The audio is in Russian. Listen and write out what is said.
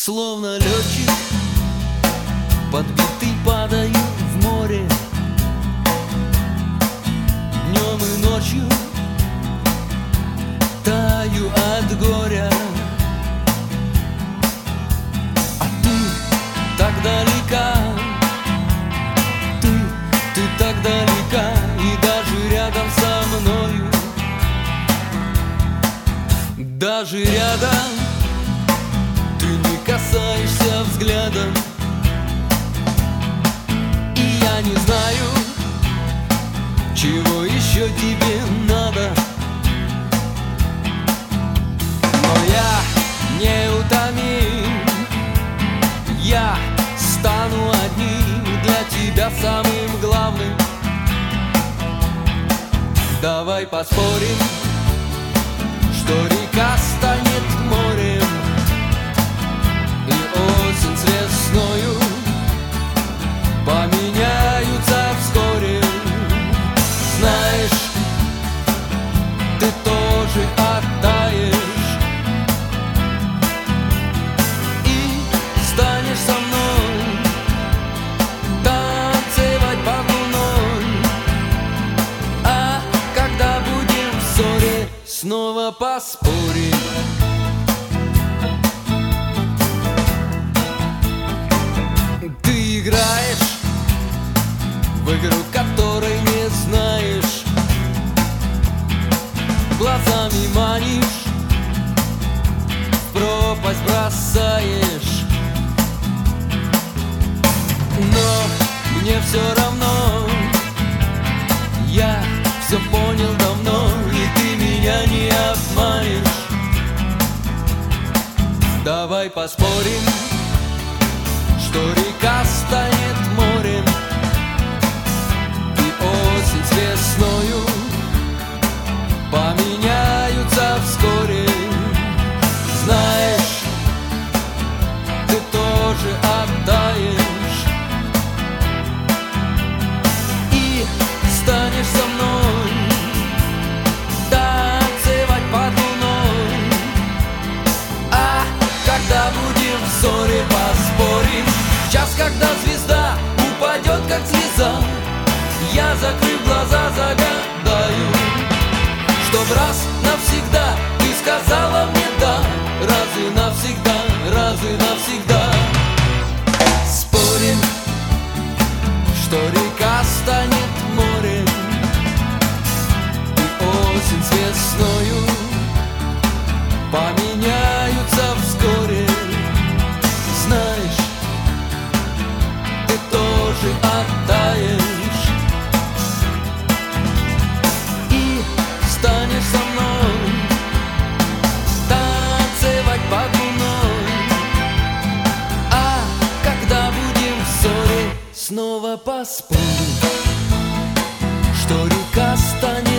Словно летчик, подбитый, падаю в море. Днем и ночью таю от горя. А ты так далека, ты так далека, и даже рядом со мною, даже рядом ты не касаешься взглядом. И я не знаю, чего еще тебе надо, но я неутомим. Я стану одним для тебя самым главным. Давай поспорим, что река станет морем, и осень с весною поменяются вскоре. Знаешь, ты тоже оттаешь и станешь со мной танцевать под луной. А когда будем в ссоре, снова поспорим. Ты играешь в игру, которой не знаешь, глазами манишь, в пропасть бросаешь. Но мне все равно, я все понял давно, и ты меня не обманешь. Давай поспорим, что река станет морем, и осень с весною поменяются вскоре. Знаешь, ты тоже оттаешь и станешь со мной танцевать под луной. А когда будем в ссоре, поспорим. Час, когда звезда упадет, как слеза, я, закрыв глаза, загадаю, чтоб раз навсегда ты сказала мне да. Раз и навсегда, раз и навсегда. Спорим, что река станет морем, и осень с весною поменяются вскоре. Знаешь, ты тоже оттаешь и станешь со мной танцевать под луной. А когда будем в ссоре, снова поспорим, что река станет